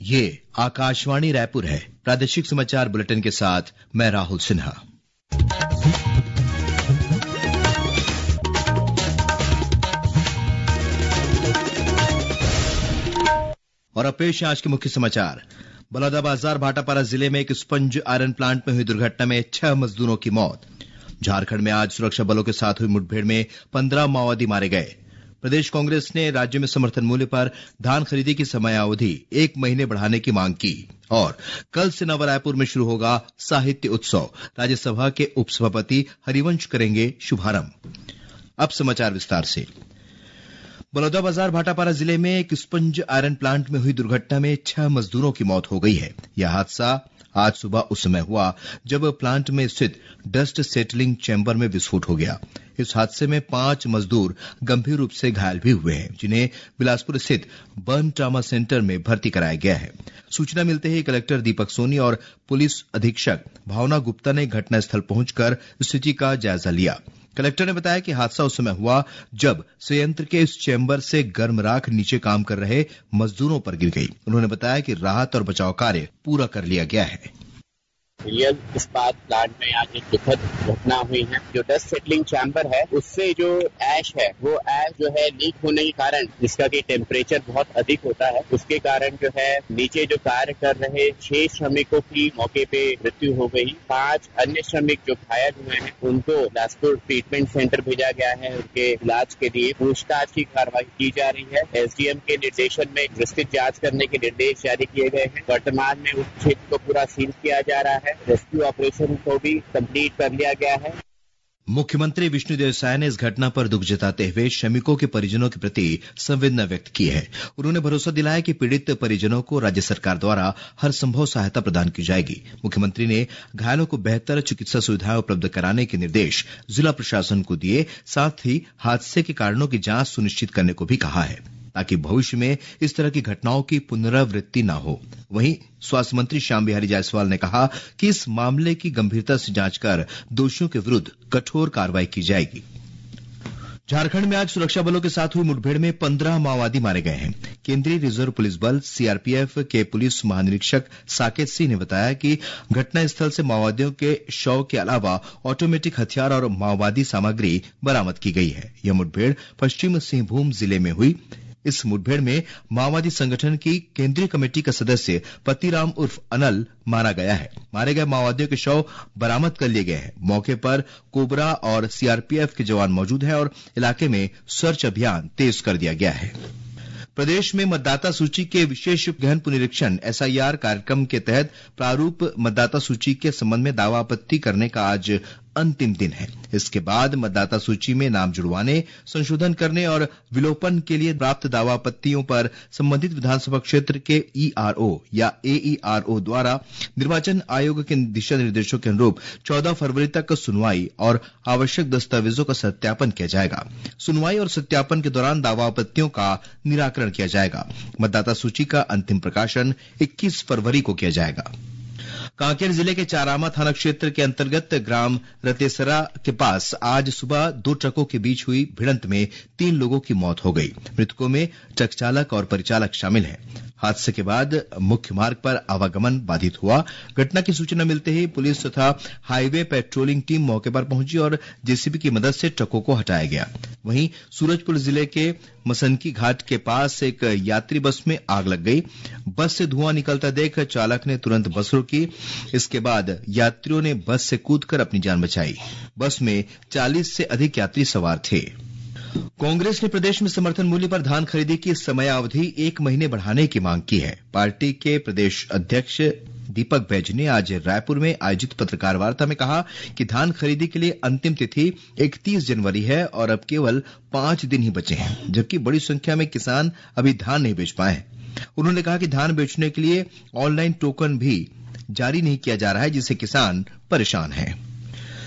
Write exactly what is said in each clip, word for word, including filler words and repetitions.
ये आकाशवाणी रायपुर है। प्रादेशिक समाचार बुलेटिन के साथ मैं राहुल सिन्हा। और अब पेश है आज के मुख्य समाचार। बलौदाबाजार भाटापारा जिले में एक स्पंज आयरन प्लांट में हुई दुर्घटना में छह मजदूरों की मौत। झारखंड में आज सुरक्षा बलों के साथ हुई मुठभेड़ में पंद्रह माओवादी मारे गए। प्रदेश कांग्रेस ने राज्य में समर्थन मूल्य पर धान खरीदी की समयावधि एक महीने बढ़ाने की मांग की। और कल से नवा रायपुर में शुरू होगा साहित्य उत्सव, राज्यसभा के उपसभापति हरिवंश करेंगे शुभारंभ। अब समाचार विस्तार से। बलौदाबाजार भाटापारा जिले में एक स्पंज आयरन प्लांट में हुई दुर्घटना में छह मजदूरों की मौत हो गई है। यह हादसा आज सुबह उस समय हुआ जब प्लांट में स्थित डस्ट सेटलिंग चैम्बर में विस्फोट हो गया। इस हादसे में पांच मजदूर गंभीर रूप से घायल भी हुए हैं, जिन्हें बिलासपुर स्थित बर्न ट्रामा सेंटर में भर्ती कराया गया है। सूचना मिलते ही कलेक्टर दीपक सोनी और पुलिस अधीक्षक भावना गुप्ता ने घटनास्थल पहुंचकर स्थिति का जायजा लिया। कलेक्टर ने बताया कि हादसा उस समय हुआ जब संयंत्र के इस चैम्बर से गर्म राख नीचे काम कर रहे मजदूरों पर गिर गई। उन्होंने बताया कि राहत और बचाव कार्य पूरा कर लिया गया है। रियल इस्पात प्लांट में आज एक दुखद घटना हुई है। जो डस्ट सेटलिंग चैम्बर है उससे जो ऐश है वो ऐश जो है लीक होने के कारण, जिसका कि टेम्परेचर बहुत अधिक होता है, उसके कारण जो है नीचे जो कार्य कर रहे छह श्रमिकों की मौके पे मृत्यु हो गई। पांच अन्य श्रमिक जो घायल हुए हैं उनको बिलासपुर ट्रीटमेंट सेंटर भेजा गया है। उनके इलाज के लिए पूछताछ की कार्रवाई की जा रही है। एसडीएम के निर्देशन में विस्तृत जांच करने के निर्देश जारी किए गए हैं। वर्तमान में उस क्षेत्र को पूरा सील किया जा रहा है। रेस्क्यू ऑपरेशन को भी कंप्लीट कर लिया गया है। मुख्यमंत्री विष्णुदेव साय ने इस घटना पर दुख जताते हुए श्रमिकों के परिजनों के प्रति संवेदना व्यक्त की है। उन्होंने भरोसा दिलाया कि पीड़ित परिजनों को राज्य सरकार द्वारा हर संभव सहायता प्रदान की जाएगी। मुख्यमंत्री ने घायलों को बेहतर चिकित्सा सुविधाएं उपलब्ध कराने के निर्देश जिला प्रशासन को दिए, साथ ही हादसे के कारणों की जांच सुनिश्चित करने को भी कहा है, ताकि भविष्य में इस तरह की घटनाओं की पुनरावृत्ति न हो। वहीं स्वास्थ्य मंत्री श्याम बिहारी जायसवाल ने कहा कि इस मामले की गंभीरता से जांच कर दोषियों के विरुद्ध कठोर कार्रवाई की जाएगी। झारखंड में आज सुरक्षा बलों के साथ हुई मुठभेड़ में पंद्रह माओवादी मारे गए हैं। केंद्रीय रिजर्व पुलिस बल सीआरपीएफ के पुलिस महानिरीक्षक साकेत सिंह ने बताया कि घटनास्थल से माओवादियों के शव के अलावा ऑटोमेटिक हथियार और माओवादी सामग्री बरामद की गई है। यह मुठभेड़ पश्चिम सिंहभूम जिले में हुई। इस मुठभेड़ में माओवादी संगठन की केंद्रीय कमेटी का सदस्य पतिराम उर्फ अनल मारा गया है। मारे गए माओवादियों के शव बरामद कर लिए गए हैं। मौके पर कोबरा और सीआरपीएफ के जवान मौजूद हैं और इलाके में सर्च अभियान तेज कर दिया गया है। प्रदेश में मतदाता सूची के विशेष गहन पुनरीक्षण एसआईआर कार्यक्रम के तहत प्रारूप मतदाता सूची के संबंध में दावा आपत्ति करने का आज अंतिम दिन है। इसके बाद मतदाता सूची में नाम जुड़वाने, संशोधन करने और विलोपन के लिए प्राप्त दावा आपत्तियों पर संबंधित विधानसभा क्षेत्र के ईआरओ या एईआरओ द्वारा निर्वाचन आयोग के दिशा निर्देशों के अनुरूप चौदह फरवरी तक सुनवाई और आवश्यक दस्तावेजों का सत्यापन किया जाएगा। सुनवाई और सत्यापन के दौरान दावा आपत्तियों का निराकरण किया जाएगा। मतदाता सूची का अंतिम प्रकाशन इक्कीस फरवरी को किया जाएगा। कांकेर जिले के चारामा थाना क्षेत्र के अंतर्गत ग्राम रतेसरा के पास आज सुबह दो ट्रकों के बीच हुई भिड़ंत में तीन लोगों की मौत हो गई। मृतकों में ट्रक चालक और परिचालक शामिल हैं। हादसे के बाद मुख्य मार्ग पर आवागमन बाधित हुआ। घटना की सूचना मिलते ही पुलिस तथा हाईवे पेट्रोलिंग टीम मौके पर पहुंची और जेसीबी की मदद से ट्रकों को हटाया गया। वहीं सूरजपुर जिले के मसनकी घाट के पास एक यात्री बस में आग लग गई। बस से धुआं निकलता देख चालक ने तुरंत बस रोकी। इसके बाद यात्रियों ने बस से कूदकर अपनी जान बचाई। बस में चालीस से अधिक यात्री सवार थे। कांग्रेस ने प्रदेश में समर्थन मूल्य पर धान खरीदी की समयावधि एक महीने बढ़ाने की मांग की है। पार्टी के प्रदेश अध्यक्ष दीपक बैज ने आज रायपुर में आयोजित पत्रकार वार्ता में कहा कि धान खरीदी के लिए अंतिम तिथि इकतीस जनवरी है और अब केवल पांच दिन ही बचे हैं, जबकि बड़ी संख्या में किसान अभी धान नहीं बेच पाए हैं। उन्होंने कहा कि धान बेचने के लिए ऑनलाइन टोकन भी जारी नहीं किया जा रहा है, जिससे किसान परेशान हैं।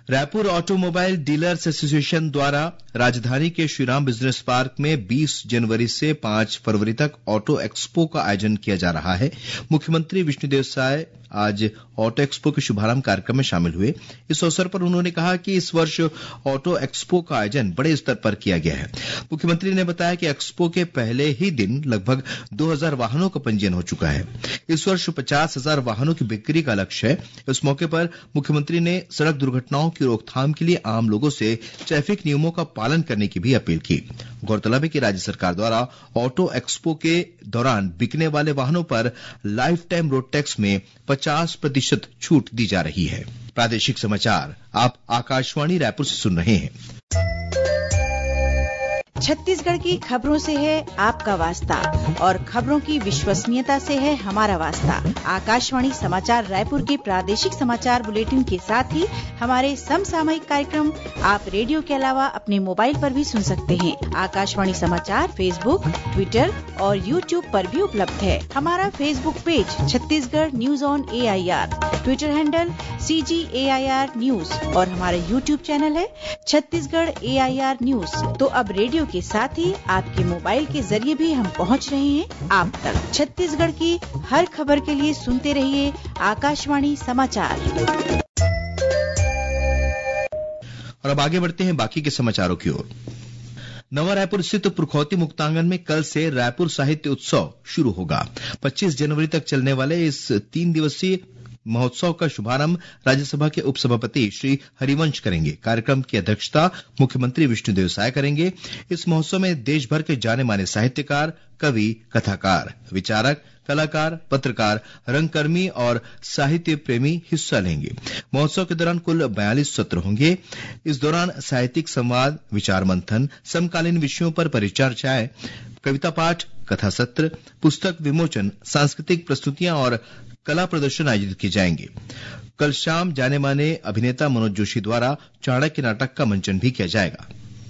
रायपुर ऑटोमोबाइल डीलर्स एसोसिएशन द्वारा राजधानी के श्रीराम बिजनेस पार्क में बीस जनवरी से पांच फरवरी तक ऑटो एक्सपो का आयोजन किया जा रहा है। मुख्यमंत्री विष्णुदेव साय आज ऑटो एक्सपो के शुभारंभ कार्यक्रम में शामिल हुए। इस अवसर पर उन्होंने कहा कि इस वर्ष ऑटो एक्सपो का आयोजन बड़े स्तर पर किया गया है। मुख्यमंत्री ने बताया कि एक्सपो के पहले ही दिन लगभग दो हज़ार वाहनों का पंजीयन हो चुका है। इस वर्ष पचास हज़ार वाहनों की बिक्री का लक्ष्य है। इस मौके पर मुख्यमंत्री ने सड़क दुर्घटनाओं की रोकथाम के लिए आम लोगों से ट्रैफिक नियमों का पालन करने की भी अपील की। गौरतलब है कि राज्य सरकार द्वारा ऑटो एक्सपो के दौरान बिकने वाले वाहनों पर लाइफ टाइम रोड टैक्स में पचास प्रतिशत छूट दी जा रही है। प्रादेशिक समाचार आप आकाशवाणी रायपुर से सुन रहे हैं। छत्तीसगढ़ की खबरों से है आपका वास्ता और खबरों की विश्वसनीयता से है हमारा वास्ता। आकाशवाणी समाचार रायपुर के प्रादेशिक समाचार बुलेटिन के साथ ही हमारे समसामयिक कार्यक्रम आप रेडियो के अलावा अपने मोबाइल पर भी सुन सकते हैं। आकाशवाणी समाचार फेसबुक, ट्विटर और यूट्यूब पर भी उपलब्ध है। हमारा Facebook page Chhattisgarh news on A I R, Twitter handle C G A I R news और हमारा यूट्यूब चैनल है Chhattisgarh A I R news. तो अब रेडियो के साथ ही आपके मोबाइल के जरिए भी हम पहुंच रहे हैं आप तक। छत्तीसगढ़ की हर खबर के लिए सुनते रहिए आकाशवाणी समाचार। और अब आगे बढ़ते हैं बाकी के समाचारों की ओर। नवा रायपुर स्थित पुरखौती मुक्तांगन में कल से रायपुर साहित्य उत्सव शुरू होगा। पच्चीस जनवरी तक चलने वाले इस तीन दिवसीय महोत्सव का शुभारंभ राज्यसभा के उपसभापति श्री हरिवंश करेंगे। कार्यक्रम की अध्यक्षता मुख्यमंत्री विष्णुदेव साय करेंगे। इस महोत्सव में देश भर के जाने माने साहित्यकार, कवि, कथाकार, विचारक, कलाकार, पत्रकार, रंगकर्मी और साहित्य प्रेमी हिस्सा लेंगे। महोत्सव के दौरान कुल बयालीस सत्र होंगे। इस दौरान साहित्यिक संवाद, विचार मंथन, समकालीन विषयों पर परिचर्चाएं, कविता पाठ, कथा सत्र, पुस्तक विमोचन, सांस्कृतिक प्रस्तुतियां और कला प्रदर्शन आयोजित किए जाएंगे। कल शाम जाने माने अभिनेता मनोज जोशी द्वारा चाणक्य नाटक का मंचन भी किया जाएगा।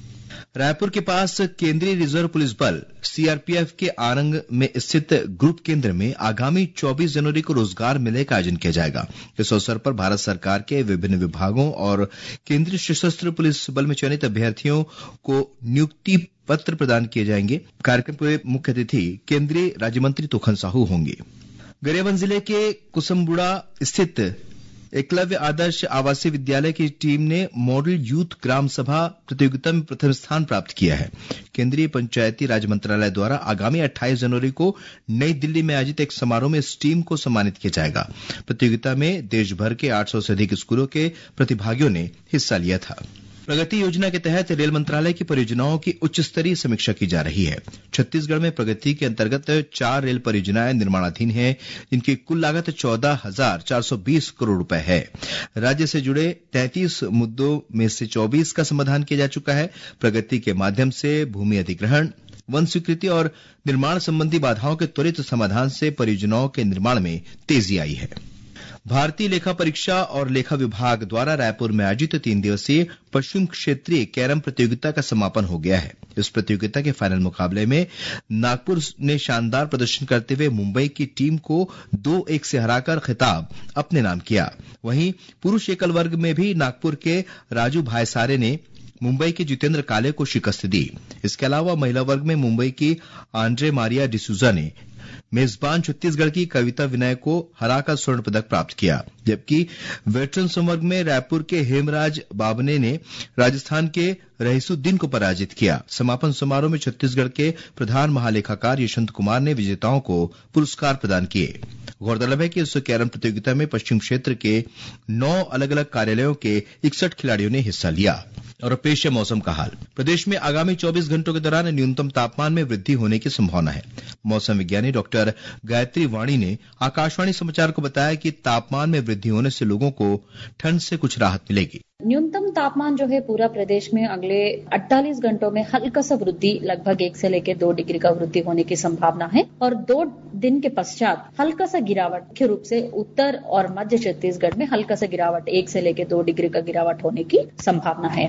रायपुर के पास केंद्रीय रिजर्व पुलिस बल सी आर पी एफ के आरंग में स्थित ग्रुप केंद्र में आगामी चौबीस जनवरी को रोजगार मेले का आयोजन किया जाएगा। इस अवसर पर भारत सरकार के विभिन्न विभागों और केंद्रीय सशस्त्र पुलिस बल में चयनित अभ्यर्थियों को नियुक्ति पत्र प्रदान किए जाएंगे। कार्यक्रम के मुख्य अतिथि केंद्रीय राज्य मंत्री तोखन साहू होंगे। गरियाबंद जिले के कुसुमबुड़ा स्थित एकलव्य आदर्श आवासीय विद्यालय की टीम ने मॉडल यूथ ग्राम सभा प्रतियोगिता में प्रथम स्थान प्राप्त किया है। केंद्रीय पंचायती राज मंत्रालय द्वारा आगामी अट्ठाईस जनवरी को नई दिल्ली में आयोजित एक समारोह में इस टीम को सम्मानित किया जाएगा। प्रतियोगिता में देश भर के आठ सौ से अधिक स्कूलों के प्रतिभागियों ने हिस्सा लिया था। प्रगति योजना के तहत रेल मंत्रालय की परियोजनाओं की उच्च स्तरीय समीक्षा की जा रही है। छत्तीसगढ़ में प्रगति के अंतर्गत चार रेल परियोजनाएं निर्माणाधीन हैं, जिनकी कुल लागत चौदह हजार चार सौ बीस करोड़ रुपए है। राज्य से जुड़े तैंतीस मुद्दों में से चौबीस का समाधान किया जा चुका है। प्रगति के माध्यम से भूमि अधिग्रहण, वन स्वीकृति और निर्माण संबंधी बाधाओं के त्वरित समाधान से परियोजनाओं के निर्माण में तेजी आई है। भारतीय लेखा परीक्षा और लेखा विभाग द्वारा रायपुर में आयोजित तीन दिवसीय पश्चिम क्षेत्रीय कैरम प्रतियोगिता का समापन हो गया है। इस प्रतियोगिता के फाइनल मुकाबले में नागपुर ने शानदार प्रदर्शन करते हुए मुंबई की टीम को दो एक से हराकर खिताब अपने नाम किया। वहीं पुरुष एकल वर्ग में भी नागपुर के राजू भाईसारे ने मुंबई के जितेंद्र काले को शिकस्त दी। इसके अलावा महिला वर्ग में मुंबई की आंड्रे मारिया डिसूजा ने मेजबान छत्तीसगढ़ की कविता विनय को हराकर स्वर्ण पदक प्राप्त किया, जबकि वेटरन संवर्ग में रायपुर के हेमराज बाबने ने राजस्थान के रहीसुद्दीन को पराजित किया। समापन समारोह में छत्तीसगढ़ के प्रधान महालेखाकार यशवंत कुमार ने विजेताओं को पुरस्कार प्रदान किए। गौरतलब है कि इस कैरम प्रतियोगिता में पश्चिम क्षेत्र के नौ अलग अलग कार्यालयों के इकसठ खिलाड़ियों ने हिस्सा लिया। और पेश है मौसम का हाल। प्रदेश में आगामी चौबीस घंटों के दौरान न्यूनतम तापमान में वृद्धि होने की संभावना है। मौसम विज्ञानी डॉक्टर गायत्री वाणी ने आकाशवाणी समाचार को बताया कि तापमान में वृद्धि होने से लोगों को ठंड से कुछ राहत मिलेगी। न्यूनतम तापमान जो है पूरा प्रदेश में अगले अड़तालीस घंटों में हल्का सा वृद्धि, लगभग एक से लेकर दो डिग्री का वृद्धि होने की संभावना है और दो दिन के पश्चात हल्का सा गिरावट, मुख्य रूप से उत्तर और मध्य छत्तीसगढ़ में हल्का सा गिरावट, एक से लेकर दो डिग्री का गिरावट होने की संभावना है।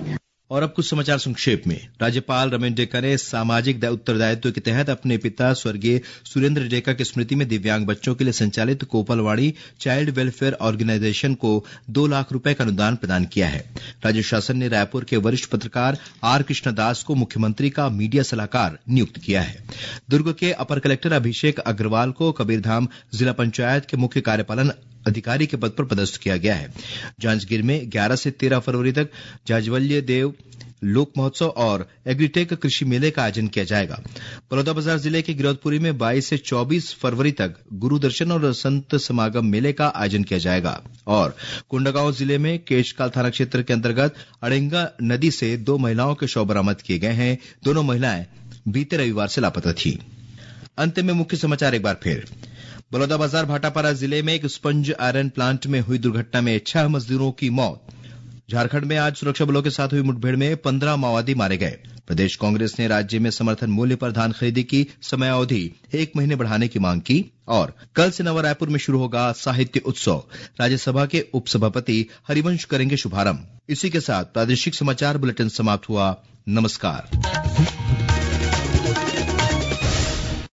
और अब कुछ समाचार संक्षेप में। राज्यपाल रमेश डेका ने सामाजिक उत्तरदायित्व के तहत अपने पिता स्वर्गीय सुरेंद्र डेका की स्मृति में दिव्यांग बच्चों के लिए संचालित कोपलवाड़ी चाइल्ड वेलफेयर ऑर्गेनाइजेशन को दो लाख रुपए का अनुदान प्रदान किया है। राज्य शासन ने रायपुर के वरिष्ठ पत्रकार आर कृष्णदास को मुख्यमंत्री का मीडिया सलाहकार नियुक्त किया है। दुर्ग के अपर कलेक्टर अभिषेक अग्रवाल को कबीरधाम जिला पंचायत के मुख्य कार्यपालन अधिकारी के पद पर पदस्थ किया गया है। जांजगीर में ग्यारह से तेरह फरवरी तक जाज्वल्य देव लोक महोत्सव और एग्रीटेक कृषि मेले का आयोजन किया जाएगा। बलौदाबाजार जिले के गिरौदपुरी में बाईस से चौबीस फरवरी तक गुरु दर्शन और संत समागम मेले का आयोजन किया जाएगा। और कोंडागांव जिले में केशकाल थाना क्षेत्र के अंतर्गत अड़ेंगा नदी से दो महिलाओं के शव बरामद किए गए हैं। दोनों महिलाएं बीते रविवार से लापता थी। अंत में मुख्य समाचार एक बार फिर। बलौदाबाजार भाटापारा जिले में एक स्पंज आयरन प्लांट में हुई दुर्घटना में छह मजदूरों की मौत। झारखंड में आज सुरक्षा बलों के साथ हुई मुठभेड़ में पंद्रह माओवादी मारे गए। प्रदेश कांग्रेस ने राज्य में समर्थन मूल्य पर धान खरीदी की समयावधि एक महीने बढ़ाने की मांग की। और कल से नवा रायपुर में शुरू होगा साहित्य उत्सव। राज्यसभा के उपसभापति हरिवंश करेंगे शुभारंभ। इसी के साथ प्रादेशिक समाचार बुलेटिन समाप्त हुआ। नमस्कार।